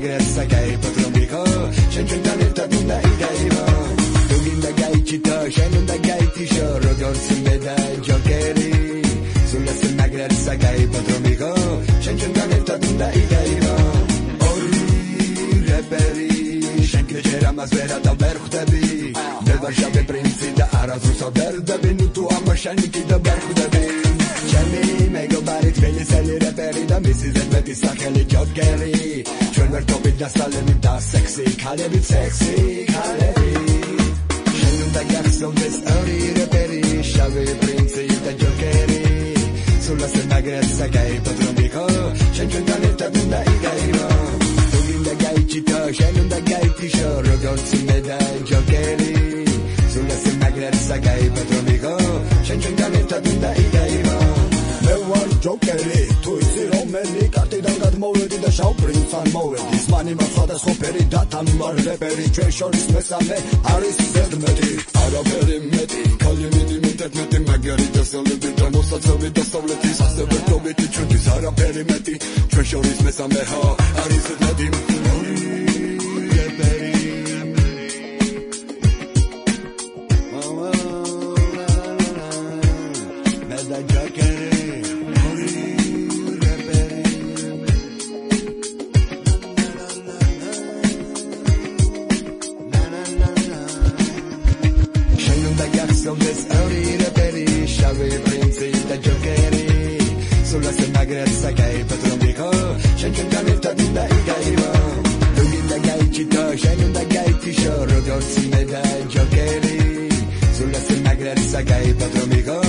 magret sagai patronico Shenchundan irtadunda idaiva Duginda gaicita Shenunda gaitisho Rogorsi meda Jokeri Sulla se magret sagai patronico Shenchundan irtadunda idaiva Ori reperi Shenke chera mazvera da verkhdebi Bevashabe princi da arazrusa derdebi Nutu ama shenki da berkhdebi Chemi mego barit veli seli reperi da misizet veti sakheli jodgeri Chön vertobit da salemi da sexy Kalebit sexy kalebi Shenunda garson des ori reperi Shabe princi da jokeri Sulla se magret sagai patronico Shenchundan irtadunda idaiva Duginda gaicita Shenunda gaitisho Rogorsi meda jokeri Sulla se magret sagai patronico Shenchundan irtadunda idaiva Me war jokeri Tu isi romeli Kartidan gadmovedi da shau princan movedi Zmani ma სხვადასხვა ფერი დათან ვარ რეპერი ჩვენ შორის მესამე არის ზედმეტი არაფერი მეტი ქალი მიდი მეტი მაგარი დასავლეთი და მოსაცავი დასავლეთის ასევე თობითი ჩვენთვის არაფერი მეტი ჩვენ შორის მესამე არის ზედმეტი Des ori reperi Shabe princi da jokeri Sulla se magret sagai patronico Shenchundan irtadunda idaiva Duginda gaicita Shenunda gaitisho Rogorsi meda jokeri Sulla se magret sagai patronico